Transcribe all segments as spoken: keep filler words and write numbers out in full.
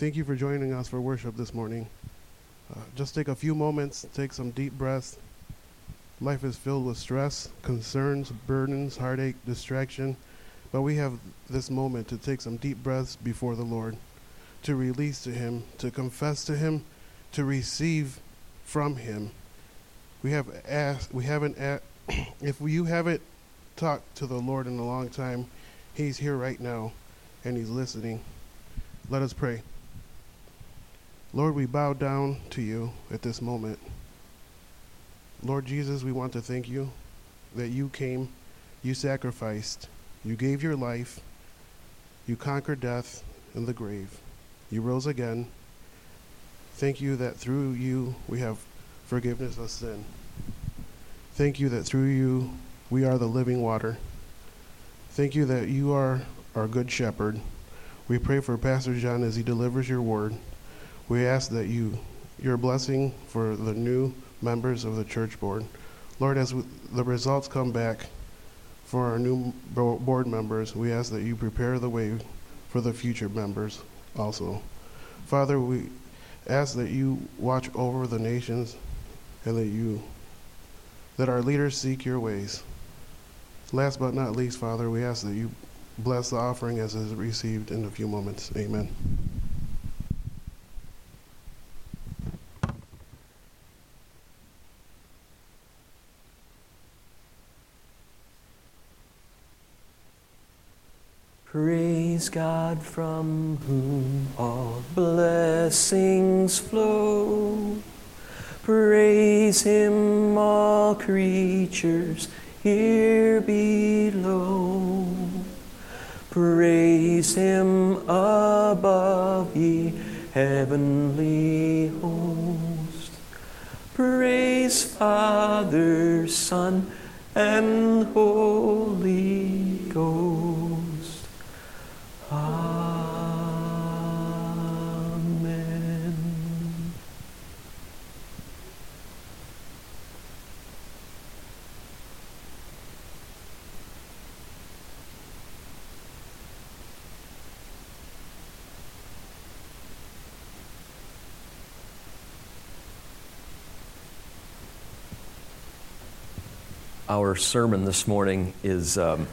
thank you for joining us for worship this morning. Uh, just take a few moments, take some deep breaths. Life is filled with stress, concerns, burdens, heartache, distraction, but we have this moment to take some deep breaths before the Lord, to release to Him, to confess to Him, to receive from Him. We have asked, we haven't, asked, if you haven't talked to the Lord in a long time, He's here right now, and He's listening. Let us pray. Lord, we bow down to you at this moment. Lord Jesus, we want to thank you that you came, you sacrificed, you gave your life, you conquered death and the grave. You rose again. Thank you that through you we have forgiveness of sin. Thank you that through you we are the living water. Thank you that you are our good shepherd. We pray for Pastor John as he delivers your word. We ask that you, your blessing for the new members of the church board. Lord, as we, the results come back for our new board members, we ask that you prepare the way for the future members also. Father, we ask that you watch over the nations and that you, that our leaders seek your ways. Last but not least, Father, we ask that you bless the offering as is received in a few moments. Amen. Praise God from whom all blessings flow. Praise Him, all creatures here below. Praise Him above, ye heavenly host. Praise Father, Son, and Holy Ghost. Amen. Our sermon this morning is um,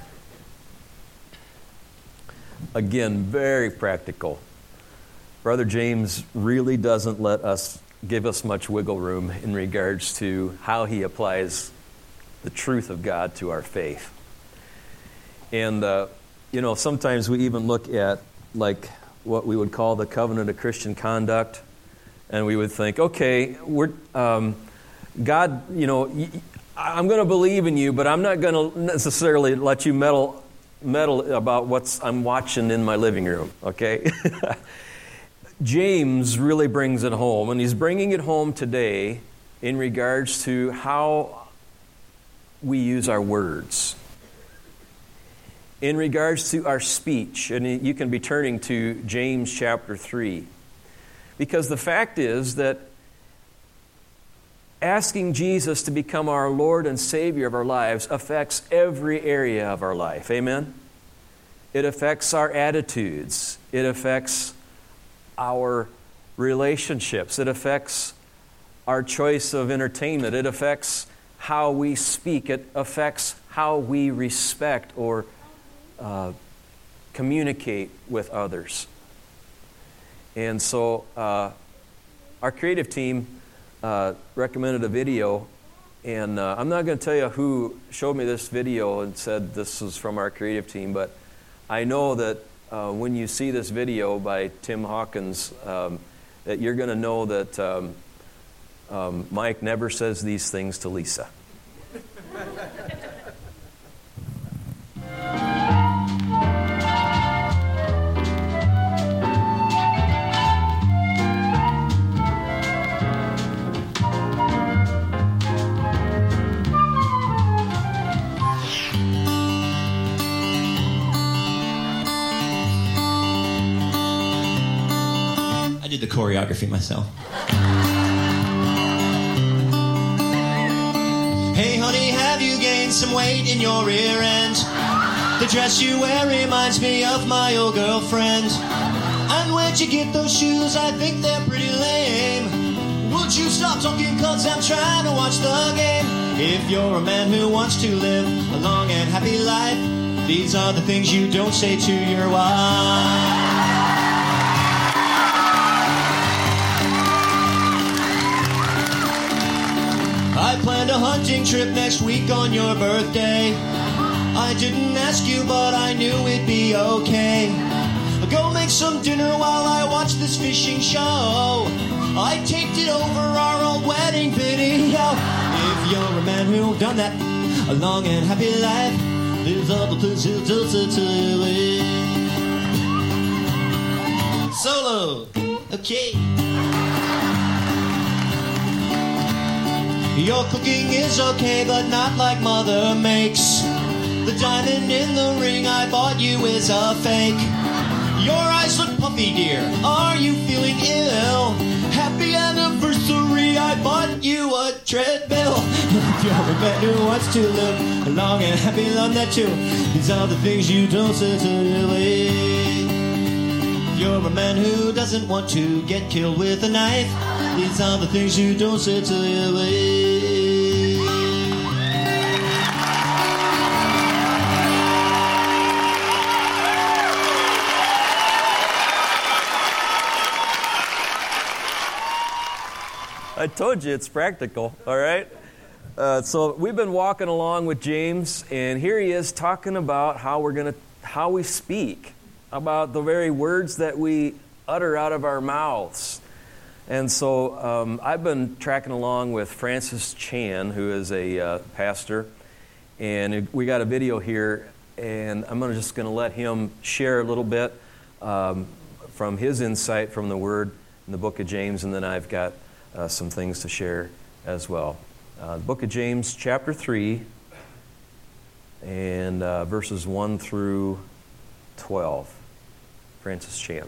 again, very practical. Brother James really doesn't let us give us much wiggle room in regards to how he applies the truth of God to our faith. And, uh, you know, sometimes we even look at, like, what we would call the covenant of Christian conduct, and we would think, okay, we're, um, God, you know, I'm going to believe in you, but I'm not going to necessarily let you meddle meddle about what I'm watching in my living room, okay? James really brings it home, and he's bringing it home today in regards to how we use our words, in regards to our speech. And you can be turning to James chapter three, because the fact is that asking Jesus to become our Lord and Savior of our lives affects every area of our life. Amen? It affects our attitudes. It affects our relationships. It affects our choice of entertainment. It affects how we speak. It affects how we respect or uh, communicate with others. And so uh, our creative team Uh, recommended a video, and uh, I'm not going to tell you who showed me this video and said this was from our creative team, but I know that uh, when you see this video by Tim Hawkins, um, that you're going to know that um, um, Mike never says these things to Lisa. The choreography myself. Hey honey, have you gained some weight in your rear end? The dress you wear reminds me of my old girlfriend. I And where'd you get those shoes? I think they're pretty lame. Would you stop talking, cause I'm trying to watch the game? If you're a man who wants to live a long and happy life, these are the things you don't say to your wife. I planned a hunting trip next week on your birthday. I didn't ask you, but I knew it'd be okay. Go make some dinner while I watch this fishing show. I taped it over our old wedding video. If you're a man who's done that, a long and happy life, these are the things you don't say to your wife. Solo, okay. Your cooking is okay, but not like Mother makes. The diamond in the ring I bought you is a fake. Your eyes look puffy, dear. Are you feeling ill? Happy anniversary, I bought you a treadmill. If you're a man who wants to live a long and happy life, that too. These are the things you don't say to your wife. If you're a man who doesn't want to get killed with a knife, these are the things you don't say to your wife. I told you it's practical, all right? Uh, so we've been walking along with James, and here he is talking about how we're gonna, how we speak, about the very words that we utter out of our mouths. And so um, I've been tracking along with Francis Chan, who is a uh, pastor, and we got a video here, and I'm gonna, just going to let him share a little bit um, from his insight from the Word in the book of James, and then I've got uh, some things to share as well. Uh, the book of James, chapter three, and uh, verses one through twelve. Francis Chan.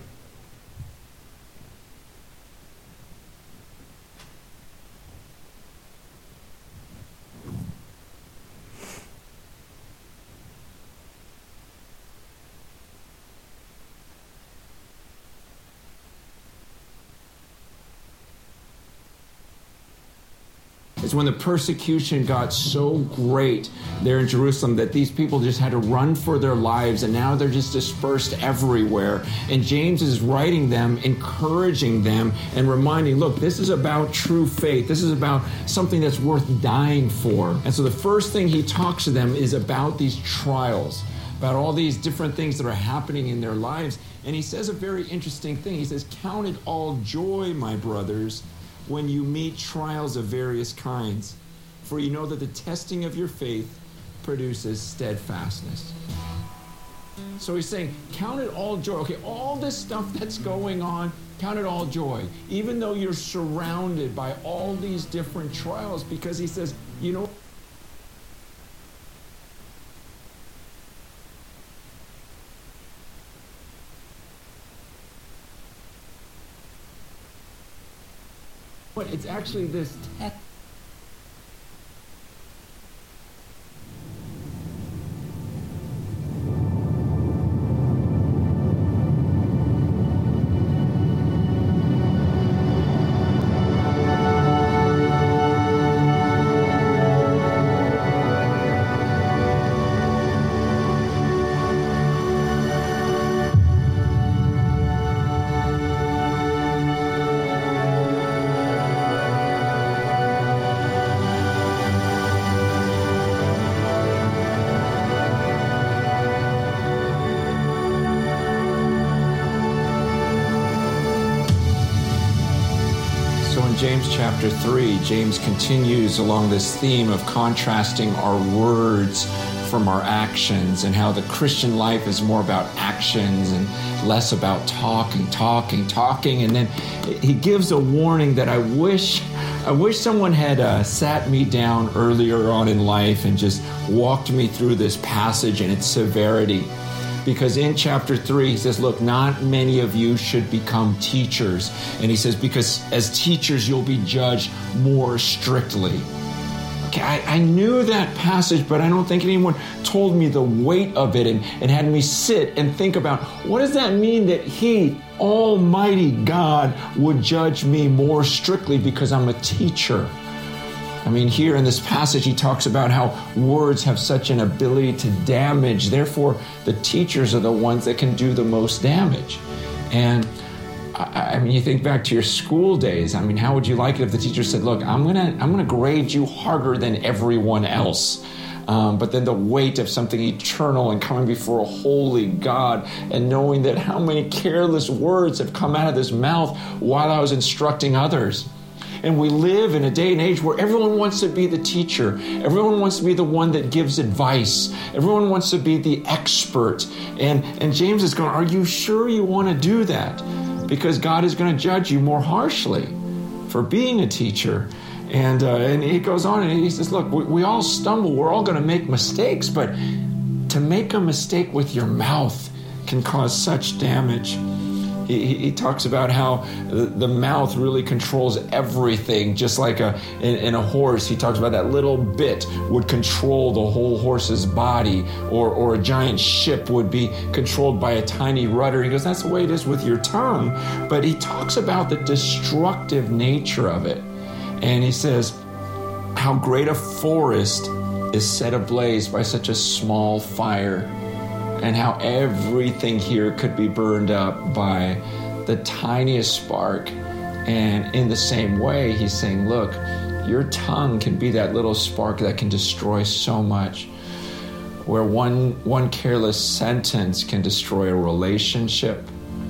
It's when the persecution got so great there in Jerusalem that these people just had to run for their lives, and now they're just dispersed everywhere. And James is writing them, encouraging them, and reminding, look, this is about true faith. This is about something that's worth dying for. And so the first thing he talks to them is about these trials, about all these different things that are happening in their lives. And he says a very interesting thing. He says, "Count it all joy, my brothers, when you meet trials of various kinds, for you know that the testing of your faith produces steadfastness." So he's saying, count it all joy. Okay, all this stuff that's going on, count it all joy, even though you're surrounded by all these different trials, because he says, you know, but it's actually this test. James chapter three, James continues along this theme of contrasting our words from our actions, and how the Christian life is more about actions and less about talking, talking, talking. And then he gives a warning that I wish I wish someone had uh, sat me down earlier on in life and just walked me through this passage and its severity. Because in chapter three, he says, look, not many of you should become teachers. And he says, because as teachers, you'll be judged more strictly. okay, I, I knew that passage, but I don't think anyone told me the weight of it and, and had me sit and think about, what does that mean that he, Almighty God, would judge me more strictly because I'm a teacher? I mean, here in this passage, he talks about how words have such an ability to damage. Therefore, the teachers are the ones that can do the most damage. And I mean, you think back to your school days. I mean, how would you like it if the teacher said, look, I'm going to I'm gonna grade you harder than everyone else. Um, but then the weight of something eternal and coming before a holy God and knowing that how many careless words have come out of this mouth while I was instructing others. And we live in a day and age where everyone wants to be the teacher. Everyone wants to be the one that gives advice. Everyone wants to be the expert. And, and James is going, are you sure you want to do that? Because God is going to judge you more harshly for being a teacher. And uh, and he goes on and he says, look, we, we all stumble. We're all going to make mistakes. But to make a mistake with your mouth can cause such damage. He, he, he talks about how the, the mouth really controls everything, just like a in, in a horse. He talks about that little bit would control the whole horse's body, or, or a giant ship would be controlled by a tiny rudder. He goes, that's the way it is with your tongue. But he talks about the destructive nature of it. And he says, how great a forest is set ablaze by such a small fire, and how everything here could be burned up by the tiniest spark. And in the same way, he's saying, look, your tongue can be that little spark that can destroy so much, where one, one careless sentence can destroy a relationship,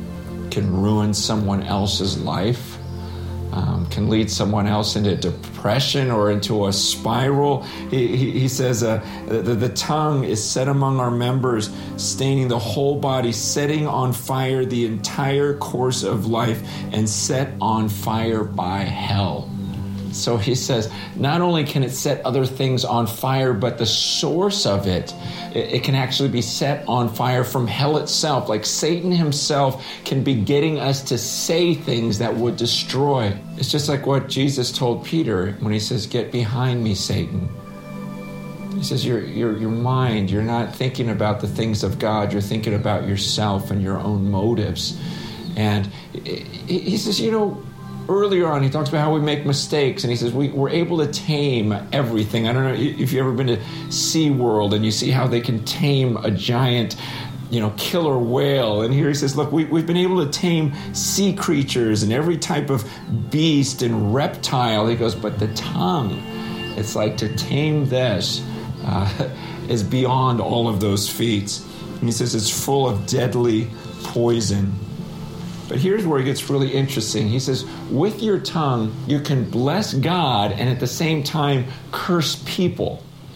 can ruin someone else's life, Um, can lead someone else into depression or into a spiral. He, he, he says uh, the, the tongue is set among our members, staining the whole body, setting on fire the entire course of life, and set on fire by hell. So he says, not only can it set other things on fire, but the source of it, it, it can actually be set on fire from hell itself. Like Satan himself can be getting us to say things that would destroy. It's just like what Jesus told Peter when he says, get behind me, Satan. He says, your, your, your mind, you're not thinking about the things of God. You're thinking about yourself and your own motives. And he, he says, you know, earlier on, he talks about how we make mistakes, and he says we, we're able to tame everything. I don't know if you've ever been to SeaWorld and you see how they can tame a giant, you know, killer whale. And here he says, look, we, we've been able to tame sea creatures and every type of beast and reptile. He goes, but the tongue, it's like to tame this uh, is beyond all of those feats. And he says it's full of deadly poison. But here's where it gets really interesting. He says, with your tongue, you can bless God and at the same time curse people.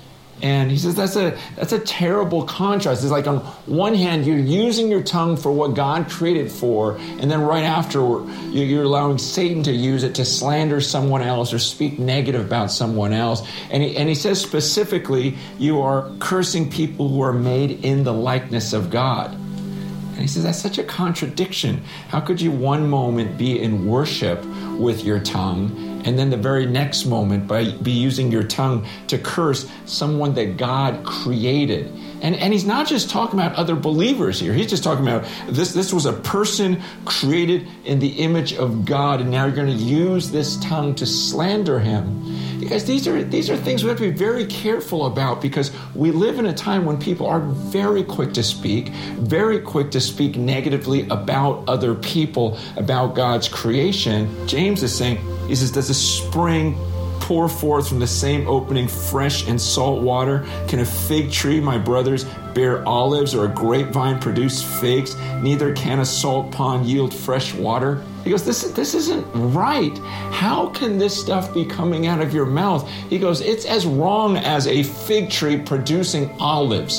And he says that's a that's a terrible contrast. It's like on one hand, you're using your tongue for what God created for, and then right after, you're allowing Satan to use it to slander someone else or speak negative about someone else. And he, and he says specifically, you are cursing people who are made in the likeness of God. And he says, that's such a contradiction. How could you one moment be in worship with your tongue, and then the very next moment by, be using your tongue to curse someone that God created? And, and he's not just talking about other believers here. He's just talking about this, this was a person created in the image of God, and now you're going to use this tongue to slander him. Because these are these are things we have to be very careful about, because we live in a time when people are very quick to speak, very quick to speak negatively about other people, about God's creation. James is saying, he says, does a spring pour forth from the same opening fresh and salt water? Can a fig tree, my brothers, bear olives, or a grapevine produce figs? Neither can a salt pond yield fresh water. He goes, this, this isn't right. How can this stuff be coming out of your mouth? He goes, it's as wrong as a fig tree producing olives.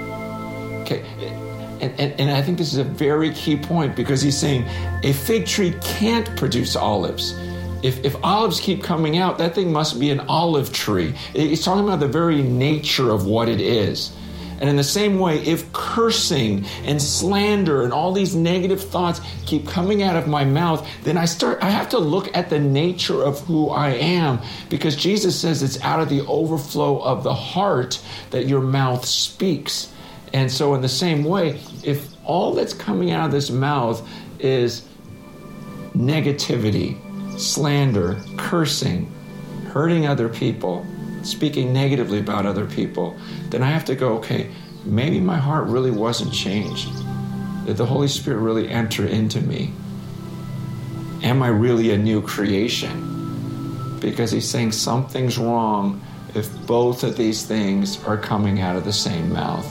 Okay, and, and, and I think this is a very key point, because he's saying a fig tree can't produce olives. If, if olives keep coming out, that thing must be an olive tree. He's talking about the very nature of what it is. And in the same way, if cursing and slander and all these negative thoughts keep coming out of my mouth, then I start, I have to look at the nature of who I am, because Jesus says it's out of the overflow of the heart that your mouth speaks. And so in the same way, if all that's coming out of this mouth is negativity, slander, cursing, hurting other people, speaking negatively about other people, then I have to go, okay, maybe my heart really wasn't changed. Did the Holy Spirit really enter into me? Am I really a new creation? Because he's saying something's wrong if both of these things are coming out of the same mouth.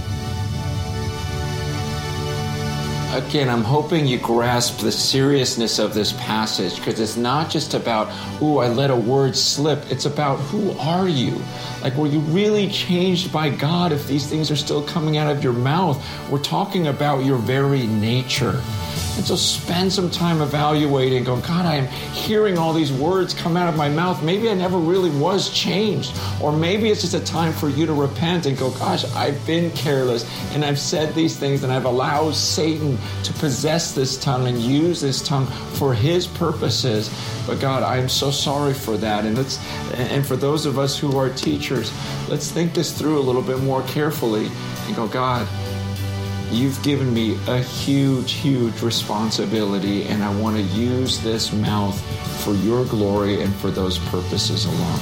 Again, I'm hoping you grasp the seriousness of this passage, because it's not just about, ooh, I let a word slip. It's about, who are you? Like, were you really changed by God if these things are still coming out of your mouth? We're talking about your very nature. And so spend some time evaluating, going, God, I am hearing all these words come out of my mouth. Maybe I never really was changed. Or maybe it's just a time for you to repent and go, gosh, I've been careless and I've said these things and I've allowed Satan to possess this tongue and use this tongue for his purposes. But God, I'm so sorry for that. And let's, and for those of us who are teachers, let's think this through a little bit more carefully and go, God, you've given me a huge, huge responsibility, and I want to use this mouth for your glory and for those purposes alone.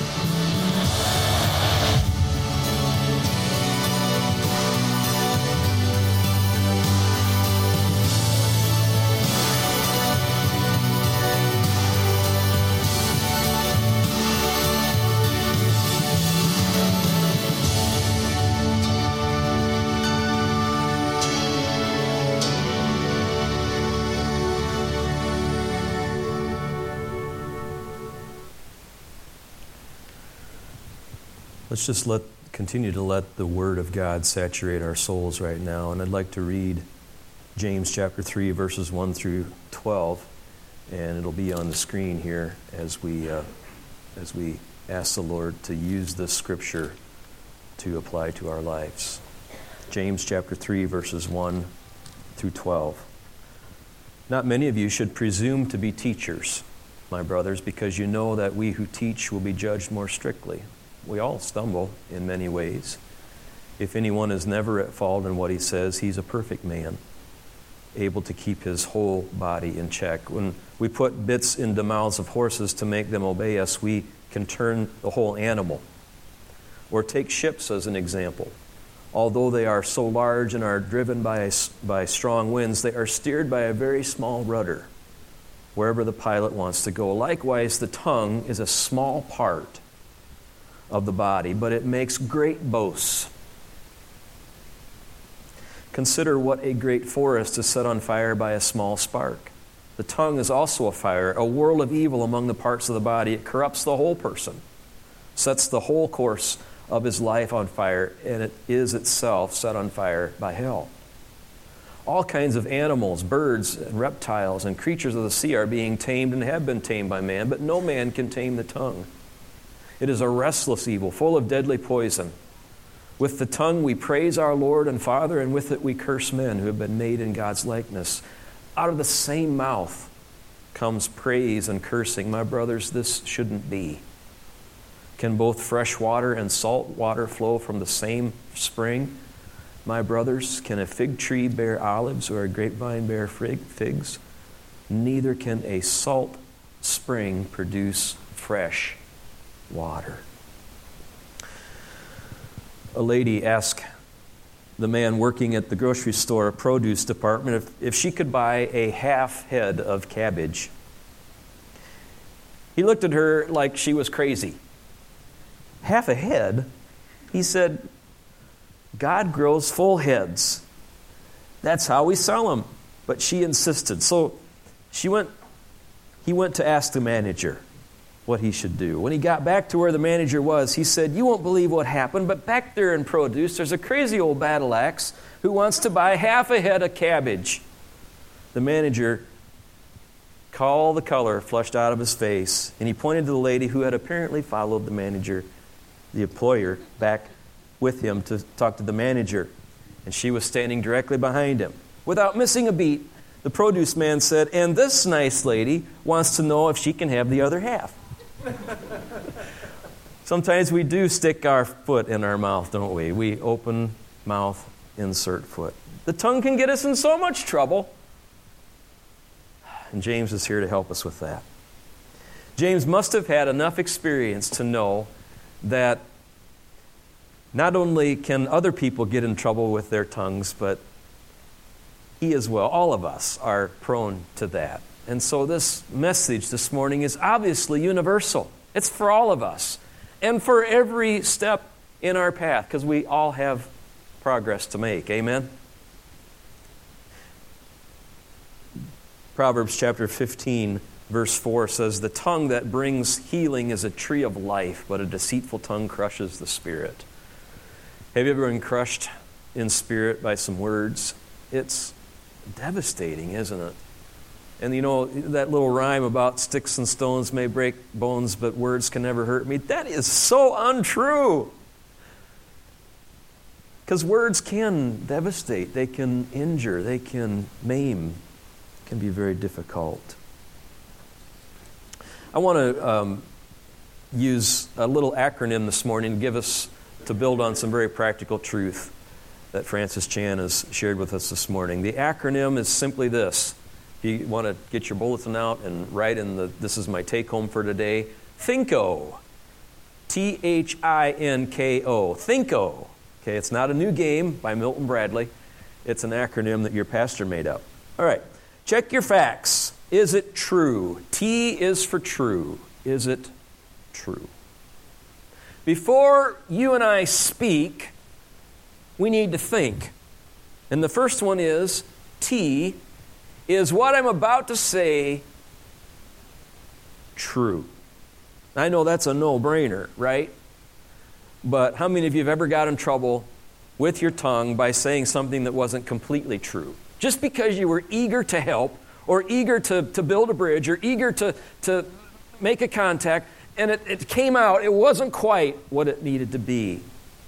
Let's just let continue to let the Word of God saturate our souls right now. And I'd like to read James chapter three, verses one through twelve, and it'll be on the screen here as we uh, as we ask the Lord to use this scripture to apply to our lives. James chapter three, verses one through twelve. Not many of you should presume to be teachers, my brothers, because you know that we who teach will be judged more strictly. We all stumble in many ways. If anyone is never at fault in what he says, he's a perfect man, able to keep his whole body in check. When we put bits in the mouths of horses to make them obey us, we can turn the whole animal. Or take ships as an example. Although they are so large and are driven by, by strong winds, they are steered by a very small rudder, wherever the pilot wants to go. Likewise, the tongue is a small part of the body, but it makes great boasts. Consider what a great forest is set on fire by a small spark. The tongue is also a fire, a whirl of evil among the parts of the body. It corrupts the whole person, sets the whole course of his life on fire, and it is itself set on fire by hell. All kinds of animals, birds, and reptiles, and creatures of the sea are being tamed and have been tamed by man, but no man can tame the tongue. It is a restless evil, full of deadly poison. With the tongue we praise our Lord and Father, and with it we curse men who have been made in God's likeness. Out of the same mouth comes praise and cursing. My brothers, this shouldn't be. Can both fresh water and salt water flow from the same spring? My brothers, can a fig tree bear olives or a grapevine bear figs? Neither can a salt spring produce fresh water. A lady asked the man working at the grocery store produce department if, if she could buy a half head of cabbage. He looked at her like she was crazy. Half a head? He said, God grows full heads. That's how we sell them. But she insisted. So she went. he went to ask the manager what he should do. When he got back to where the manager was, he said, you won't believe what happened, but back there in produce, there's a crazy old battle axe who wants to buy half a head of cabbage. The manager called the color flushed out of his face, and he pointed to the lady who had apparently followed the manager, the employer, back with him to talk to the manager, and she was standing directly behind him. Without missing a beat, the produce man said, and this nice lady wants to know if she can have the other half. Sometimes we do stick our foot in our mouth, don't we? We open mouth, insert foot. The tongue can get us in so much trouble. And James is here to help us with that. James must have had enough experience to know that not only can other people get in trouble with their tongues, but he as well, all of us are prone to that. And so this message this morning is obviously universal. It's for all of us and for every step in our path, because we all have progress to make. Amen? Proverbs chapter fifteen, verse four says, the tongue that brings healing is a tree of life, but a deceitful tongue crushes the spirit. Have you ever been crushed in spirit by some words? It's devastating, isn't it? And you know, that little rhyme about sticks and stones may break bones, but words can never hurt me. That is so untrue. Because words can devastate, they can injure, they can maim, it can be very difficult. I want to um, use a little acronym this morning to give us, to build on some very practical truth that Francis Chan has shared with us this morning. The acronym is simply this. If you want to get your bulletin out and write in the, this is my take home for today, THINKO. T H I N K O. THINKO. Okay, it's not a new game by Milton Bradley. It's an acronym that your pastor made up. All right, check your facts. Is it true? T is for true. Is it true? Before you and I speak, we need to think. And the first one is, T, is what I'm about to say true? I know that's a no-brainer, right? But how many of you have ever got in trouble with your tongue by saying something that wasn't completely true? Just because you were eager to help, or eager to, to build a bridge, or eager to, to make a contact, and it, it came out, it wasn't quite what it needed to be.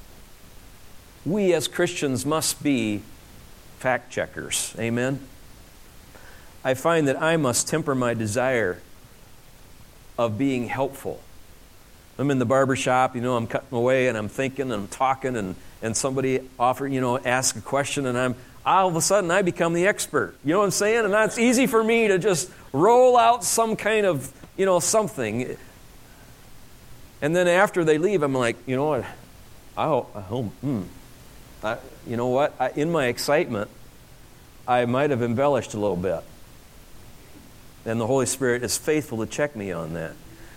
We as Christians must be fact checkers. Amen? I find that I must temper my desire of being helpful. I'm in the barber shop, you know, I'm cutting away and I'm thinking and I'm talking and, and somebody offer, you know, ask a question and I'm, all of a sudden I become the expert. You know what I'm saying? And that's easy for me to just roll out some kind of, you know, something. And then after they leave, I'm like, you know what, I hope, I hope, hmm. I, you know what, I, in my excitement, I might have embellished a little bit. And the Holy Spirit is faithful to check me on that.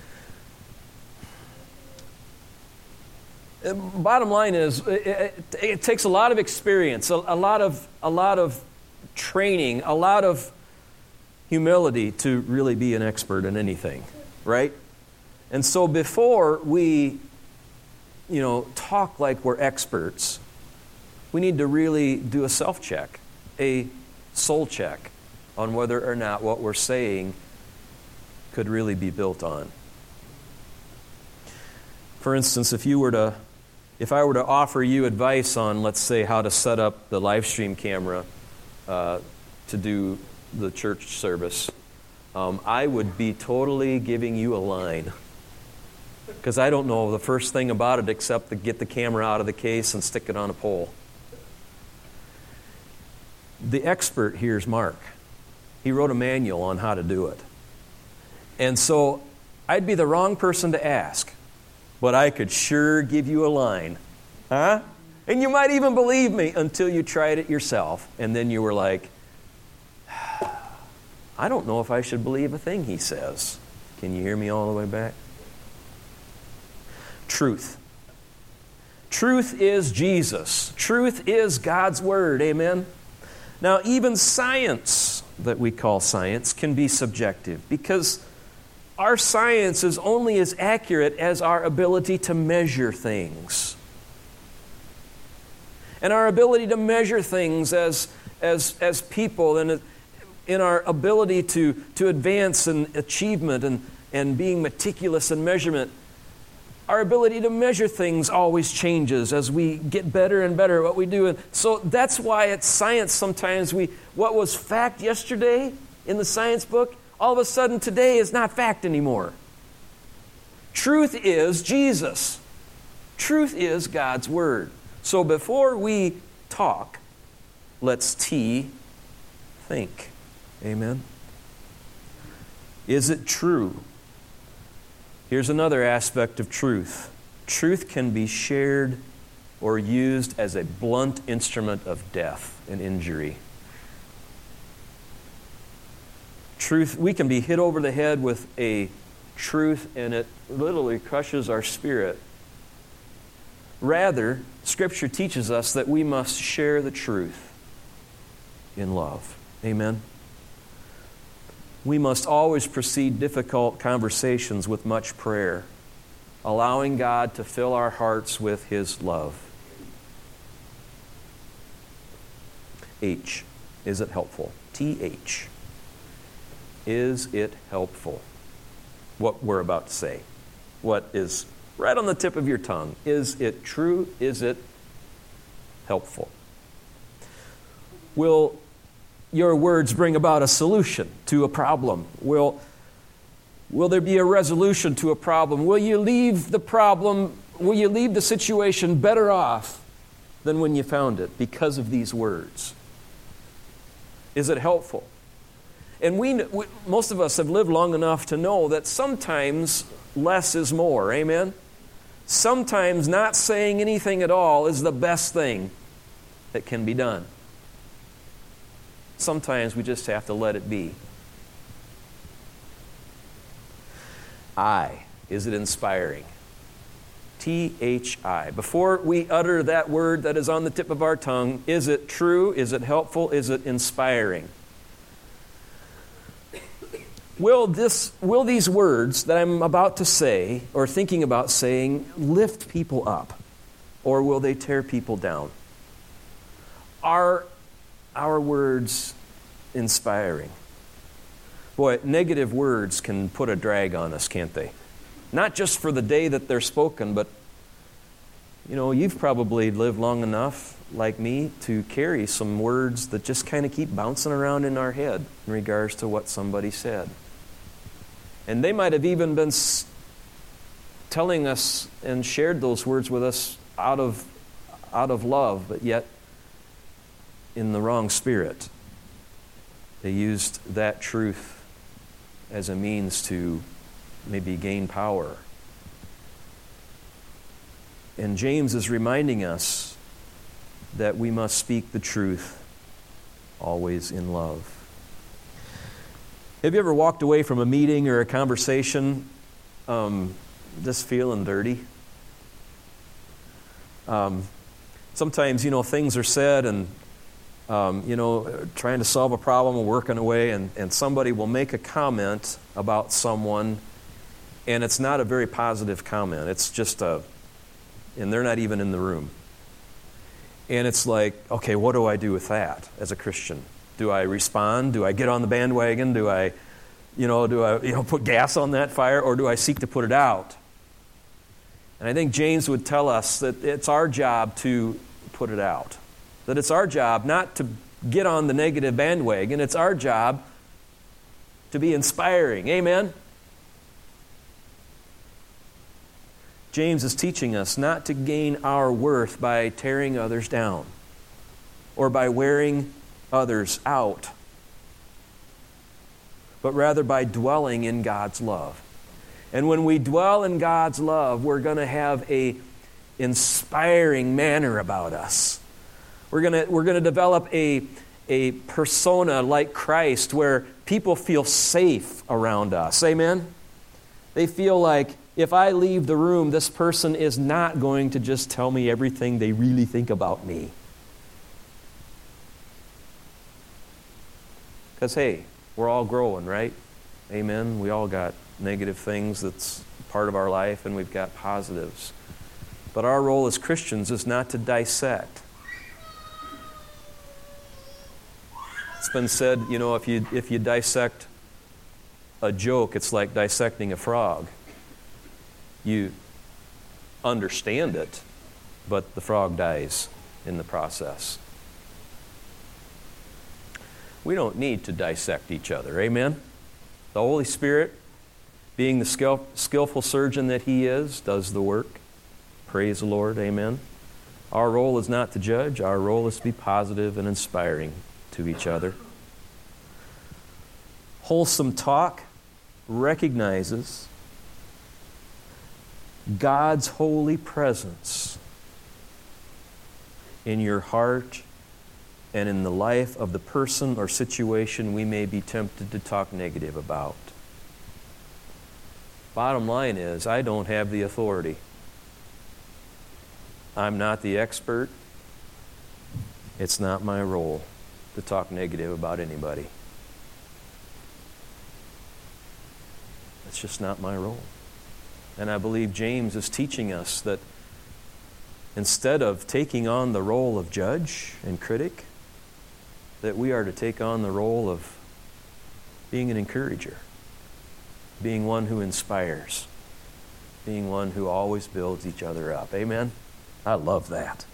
Bottom line is, it, it, it takes a lot of experience, a, a lot of a lot of training, a lot of humility to really be an expert in anything, right? And so before we, you know, talk like we're experts, we need to really do a self-check, a soul check on whether or not what we're saying could really be built on. For instance, if you were to, if I were to offer you advice on, let's say, how to set up the live stream camera uh, to do the church service, um, I would be totally giving you a line. Because I don't know the first thing about it except to get the camera out of the case and stick it on a pole. The expert here is Mark. He wrote a manual on how to do it. And so I'd be the wrong person to ask, but I could sure give you a line. Huh? And you might even believe me until you tried it yourself. And then you were like, I don't know if I should believe a thing he says. Can you hear me all the way back? Truth. Truth is Jesus. Truth is God's Word. Amen? Now, even science, that we call science, can be subjective because our science is only as accurate as our ability to measure things. And our ability to measure things as, as, as people and in our ability to, to advance in achievement and, and being meticulous in measurement, Our ability to measure things always changes as we get better and better at what we do. And so that's why at science sometimes we, what was fact yesterday in the science book, all of a sudden today is not fact anymore. Truth is Jesus. Truth is God's Word. So before we talk, let's T, think. Amen? Is it true? Here's another aspect of truth. Truth can be shared or used as a blunt instrument of death and injury. Truth, we can be hit over the head with a truth and it literally crushes our spirit. Rather, Scripture teaches us that we must share the truth in love. Amen? We must always precede difficult conversations with much prayer, allowing God to fill our hearts with His love. H. Is it helpful? T H. Is it helpful? What we're about to say. What is right on the tip of your tongue. Is it true? Is it helpful? Will your words bring about a solution to a problem? Will, will there be a resolution to a problem? Will you leave the problem, will you leave the situation better off than when you found it because of these words? Is it helpful? And we, we most of us have lived long enough to know that sometimes less is more. Amen? Sometimes not saying anything at all is the best thing that can be done. Sometimes we just have to let it be. I. Is it inspiring? T H I. Before we utter that word that is on the tip of our tongue, is it true? Is it helpful? Is it inspiring? Will this, will these words that I'm about to say or thinking about saying lift people up? Or will they tear people down? Are our words inspiring? Boy, negative words can put a drag on us, can't they? Not just for the day that they're spoken, but, you know, you've probably lived long enough, like me, to carry some words that just kind of keep bouncing around in our head in regards to what somebody said. And they might have even been s- telling us and shared those words with us out of, out of love, but yet in the wrong spirit. They used that truth as a means to maybe gain power. And James is reminding us that we must speak the truth always in love. Have you ever walked away from a meeting or a conversation um, just feeling dirty? Um, sometimes, you know, things are said and, um, you know, trying to solve a problem or working away, and, and somebody will make a comment about someone, and it's not a very positive comment. It's just a, and they're not even in the room. And it's like, okay, what do I do with that as a Christian? Do I respond? Do I get on the bandwagon? Do I, you know, do I, you know, put gas on that fire, or do I seek to put it out? And I think James would tell us that it's our job to put it out. That it's our job not to get on the negative bandwagon. It's our job to be inspiring. Amen? James is teaching us not to gain our worth by tearing others down or by wearing others out, but rather by dwelling in God's love. And when we dwell in God's love, we're going to have a inspiring manner about us. We're going to we're going to develop a a persona like Christ where people feel safe around us. Amen? They feel like if I leave the room, this person is not going to just tell me everything they really think about me. Because, hey, we're all growing, right? Amen? We all got negative things that's part of our life, and we've got positives. But our role as Christians is not to dissect. It's been said, you know, if you if you dissect a joke, it's like dissecting a frog. You understand it, but the frog dies in the process. We don't need to dissect each other. Amen? The Holy Spirit, being the skill, skillful surgeon that He is, does the work. Praise the Lord. Amen? Our role is not to judge. Our role is to be positive and inspiring to each other. Wholesome talk recognizes God's holy presence in your heart and in the life of the person or situation we may be tempted to talk negative about. Bottom line is, I don't have the authority. I'm not the expert. It's not my role to talk negative about anybody. It's just not my role. And I believe James is teaching us that instead of taking on the role of judge and critic, that we are to take on the role of being an encourager, being one who inspires, being one who always builds each other up. Amen? I love that.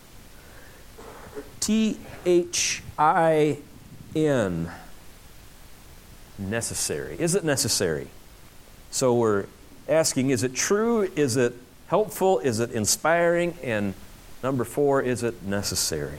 T H I N. Necessary. Is it necessary? So we're asking, is it true? Is it helpful? Is it inspiring? And number four, is it necessary?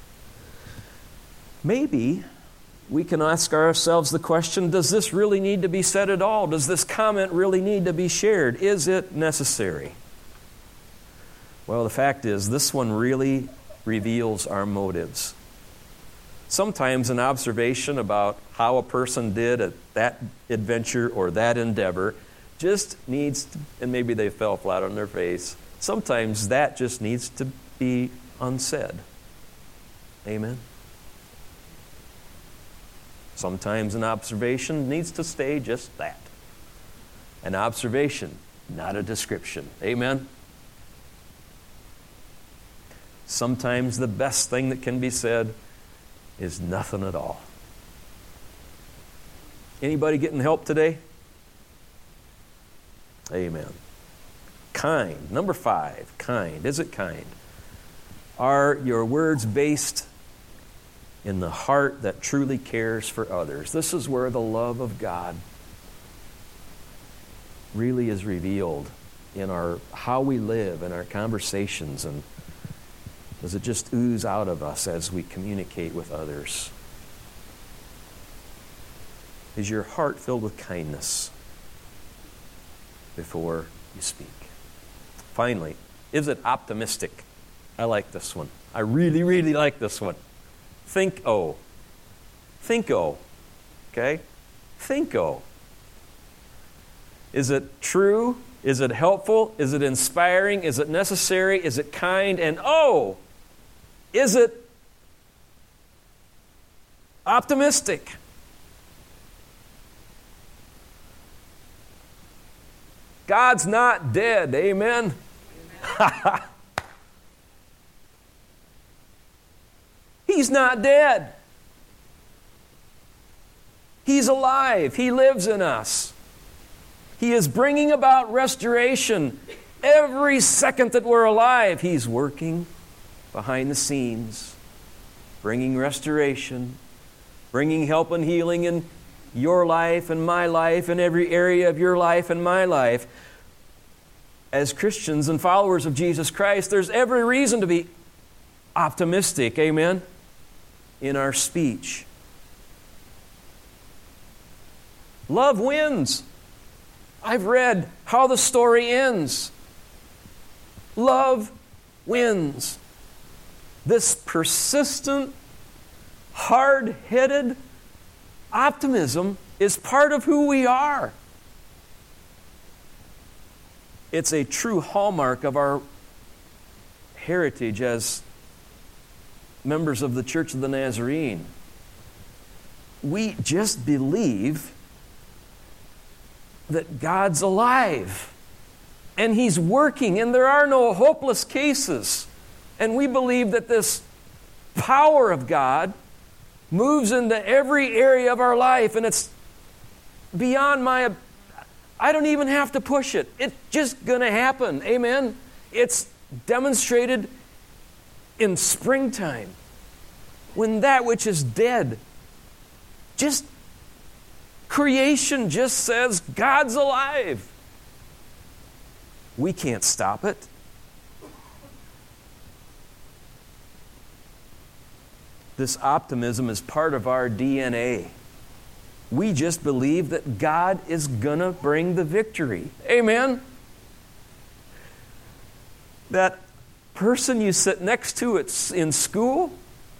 Maybe we can ask ourselves the question, does this really need to be said at all? Does this comment really need to be shared? Is it necessary? Well, the fact is, this one really reveals our motives. Sometimes an observation about how a person did at that adventure or that endeavor just needs to, and maybe they fell flat on their face, sometimes that just needs to be unsaid. Amen? Sometimes an observation needs to stay just that. An observation, not a description. Amen? Sometimes the best thing that can be said is nothing at all. Anybody getting help today? Amen. Kind. Number five, kind. Is it kind? Are your words based in the heart that truly cares for others? This is where the love of God really is revealed in our how we live, in our conversations, and does it just ooze out of us as we communicate with others? Is your heart filled with kindness before you speak? Finally, is it optimistic? I like this one. I really, really like this one. Think-o. Think-o. Okay? Think-o. Is it true? Is it helpful? Is it inspiring? Is it necessary? Is it kind? And oh, is it optimistic? God's not dead. Amen? Amen. He's not dead. He's alive. He lives in us. He is bringing about restoration. Every second that we're alive, He's working behind the scenes, bringing restoration, bringing help and healing in your life and my life and every area of your life and my life. As Christians and followers of Jesus Christ, there's every reason to be optimistic, amen, in our speech. Love wins. I've read how the story ends. Love wins. This persistent, hard-headed optimism is part of who we are. It's a true hallmark of our heritage as members of the Church of the Nazarene. We just believe that God's alive and He's working and there are no hopeless cases. And we believe that this power of God moves into every area of our life, and it's beyond my, I don't even have to push it. It's just going to happen. Amen? It's demonstrated in springtime when that which is dead, just creation just says God's alive. We can't stop it. This optimism is part of our D N A. We just believe that God is going to bring the victory. Amen? That person you sit next to it's in school,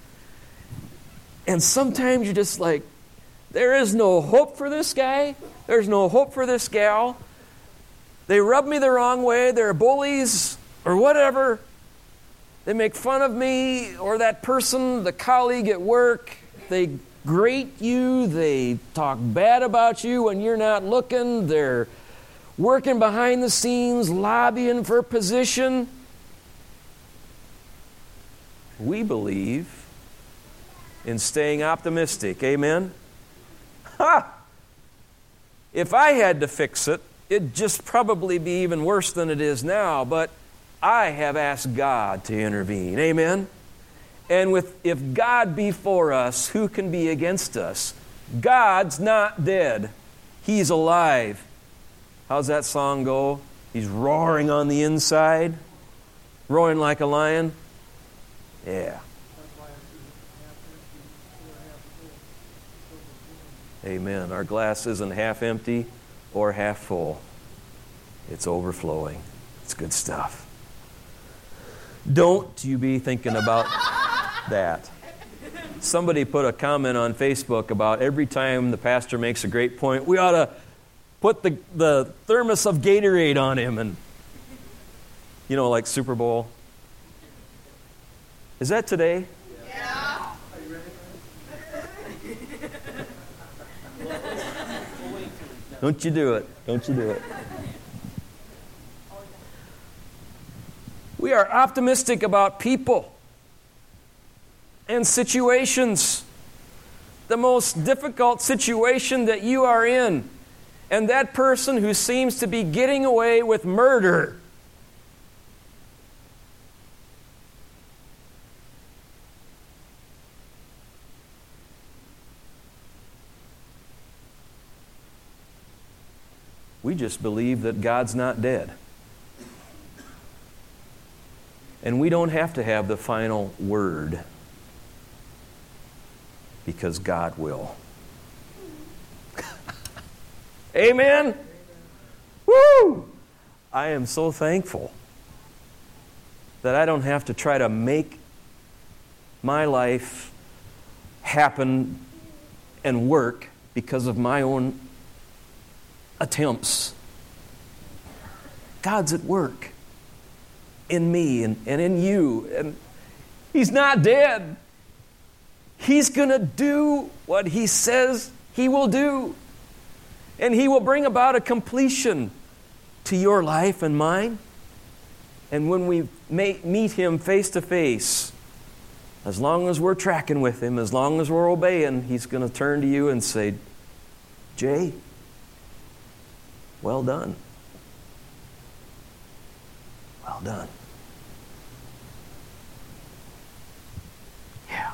and sometimes you're just like, there is no hope for this guy. There's no hope for this gal. They rub me the wrong way. They're bullies or whatever. They make fun of me or that person, the colleague at work. They grate you. They talk bad about you when you're not looking. They're working behind the scenes, lobbying for position. We believe in staying optimistic. Amen? Ha! If I had to fix it, it'd just probably be even worse than it is now, but I have asked God to intervene. Amen? And with if God be for us, who can be against us? God's not dead. He's alive. How's that song go? He's roaring on the inside, roaring like a lion. Yeah. Amen. Our glass isn't half empty or half full. It's overflowing. It's good stuff. Don't you be thinking about that. Somebody put a comment on Facebook about every time the pastor makes a great point, we ought to put the, the thermos of Gatorade on him, and, you know, like Super Bowl. Is that today? Yeah. Don't you do it. Don't you do it. We are optimistic about people and situations. The most difficult situation that you are in, and that person who seems to be getting away with murder. We just believe that God's not dead. And we don't have to have the final word, because God will. Amen? Woo! I am so thankful that I don't have to try to make my life happen and work because of my own attempts. God's at work in me and, and in you, and He's not dead. He's going to do what He says He will do, and He will bring about a completion to your life and mine. And when we may meet Him face to face, as long as we're tracking with Him, as long as we're obeying, He's going to turn to you and say, Jay, well done. Well done. Yeah.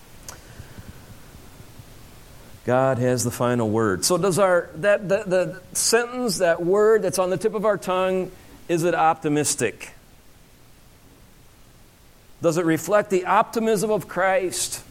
God has the final word. So does our that the, the sentence, that word that's on the tip of our tongue, is it optimistic? Does it reflect the optimism of Christ,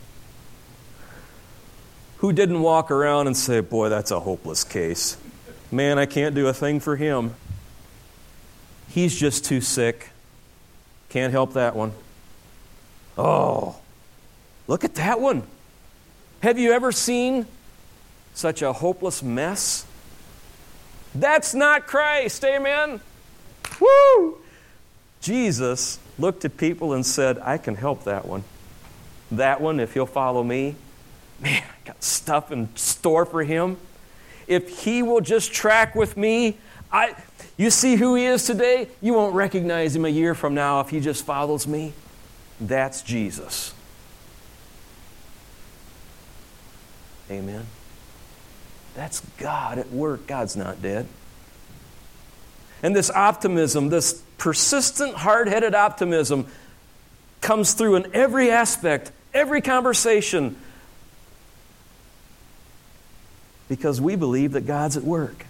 who didn't walk around and say, boy, that's a hopeless case. Man, I can't do a thing for him. He's just too sick. Can't help that one. Oh, look at that one. Have you ever seen such a hopeless mess? That's not Christ, amen? Woo! Jesus looked at people and said, I can help that one. That one, if he'll follow me. Man, I got stuff in store for him. If he will just track with me, I, you see who he is today? You won't recognize him a year from now if he just follows me. That's Jesus. Amen. That's God at work. God's not dead. And this optimism, this persistent, hard-headed optimism comes through in every aspect, every conversation, because we believe that God's at work.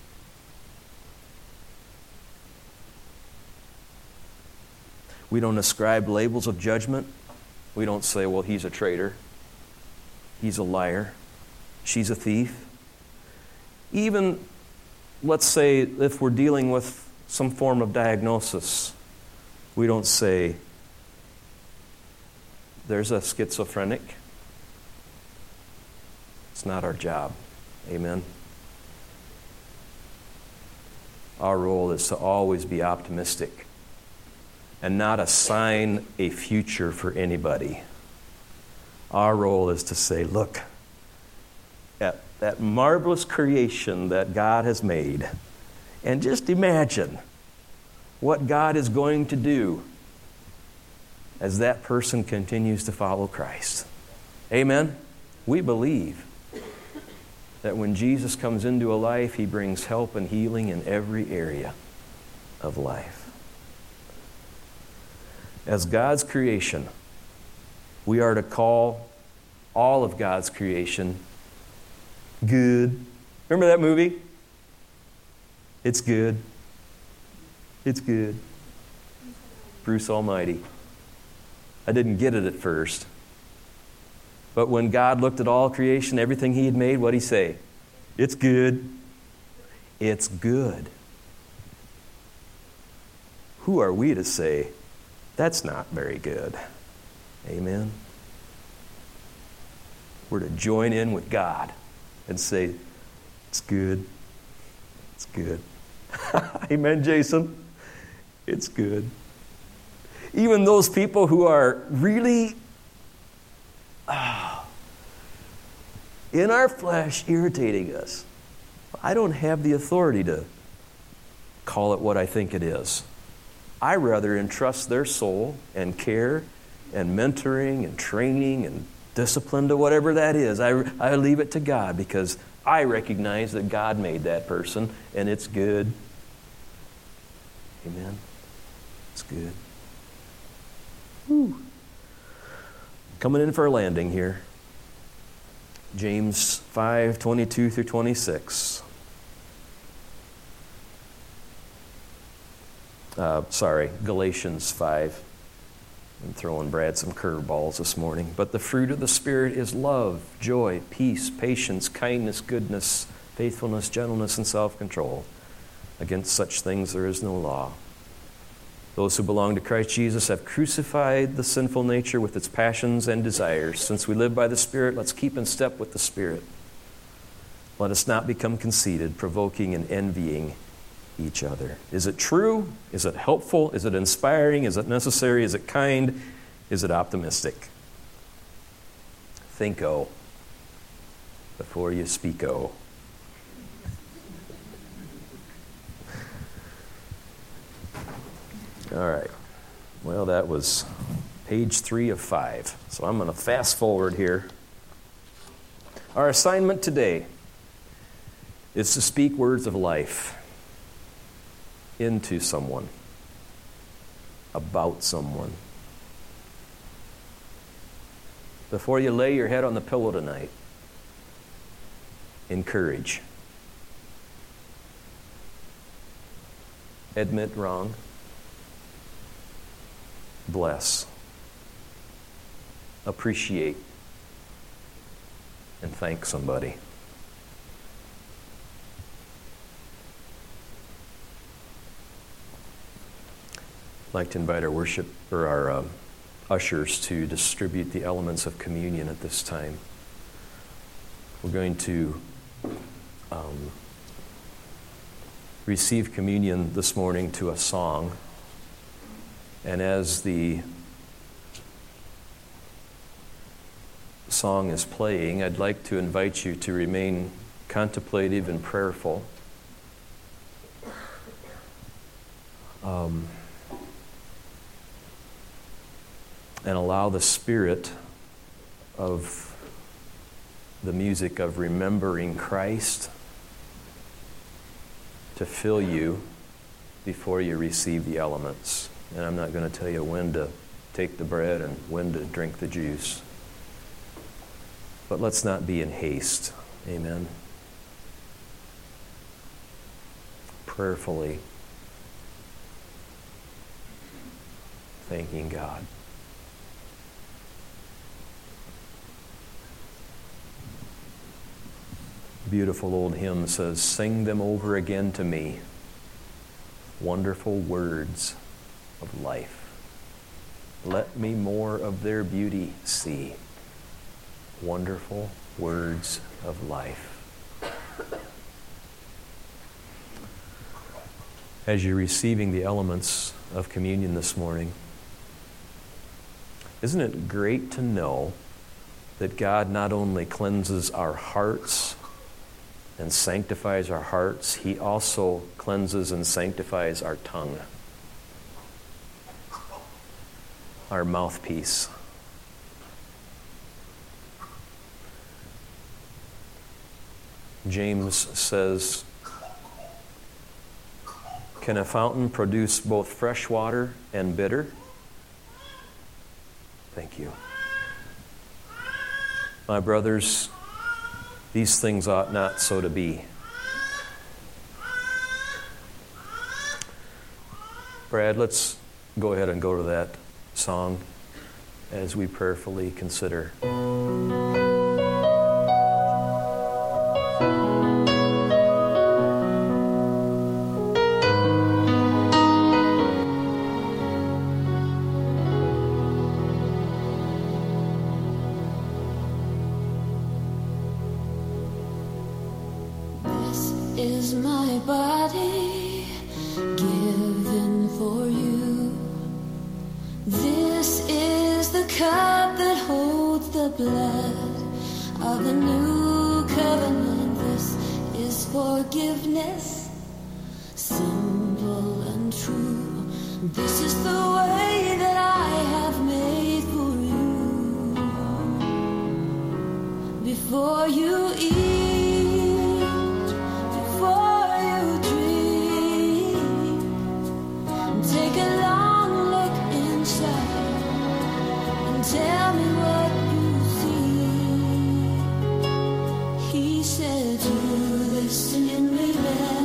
We don't ascribe labels of judgment. We don't say, well, he's a traitor. He's a liar. She's a thief. Even, let's say, if we're dealing with some form of diagnosis, we don't say, there's a schizophrenic. It's not our job. Amen. Our role is to always be optimistic and not assign a future for anybody. Our role is to say, look, at that marvelous creation that God has made, and just imagine what God is going to do as that person continues to follow Christ. Amen? We believe that when Jesus comes into a life, He brings help and healing in every area of life. As God's creation, we are to call all of God's creation good. Remember that movie? It's good. It's good. Bruce Almighty. I didn't get it at first. But when God looked at all creation, everything He had made, what'd He say? It's good. It's good. Who are we to say, that's not very good? Amen? We're to join in with God and say, it's good. It's good. Amen, Jason? It's good. Even those people who are really ah, in our flesh irritating us, I don't have the authority to call it what I think it is. I rather entrust their soul and care and mentoring and training and discipline to whatever that is. I, I leave it to God because I recognize that God made that person and it's good. Amen. It's good. Whew. Coming in for a landing here. James five, twenty-two through twenty-six. Uh, sorry, Galatians five. I'm throwing Brad some curveballs this morning. But the fruit of the Spirit is love, joy, peace, patience, kindness, goodness, faithfulness, gentleness, and self-control. Against such things there is no law. Those who belong to Christ Jesus have crucified the sinful nature with its passions and desires. Since we live by the Spirit, let's keep in step with the Spirit. Let us not become conceited, provoking and envying each other. Is it true? Is it helpful? Is it inspiring? Is it necessary? Is it kind? Is it optimistic? Think O before you speak O. All right. Well, that was page three of five. So I'm going to fast forward here. Our assignment today is to speak words of life into someone, about someone. Before you lay your head on the pillow tonight, encourage. Admit wrong. Bless. Appreciate. And thank somebody. I'd like to invite our worship or our um, ushers to distribute the elements of communion at this time. We're going to um, receive communion this morning to a song. And as the song is playing, I'd like to invite you to remain contemplative and prayerful. Um, and allow the spirit of the music of remembering Christ to fill you before you receive the elements. And I'm not going to tell you when to take the bread and when to drink the juice. But let's not be in haste. Amen. Prayerfully thanking God. Beautiful old hymn says, "Sing them over again to me, wonderful words of life. Let me more of their beauty see, wonderful words of life." As you're receiving the elements of communion this morning, isn't it great to know that God not only cleanses our hearts and sanctifies our hearts, He also cleanses and sanctifies our tongue, our mouthpiece. James says, "Can a fountain produce both fresh water and bitter?" Thank you. My brothers, these things ought not so to be. Brad, let's go ahead and go to that song as we prayerfully consider. Is my body given for you? This is the cup that holds the blood of the new covenant. This is forgiveness, simple and true. This is the way that I have made for you. Before you eat, take a long look inside and tell me what you see. He said, "Do this in remembrance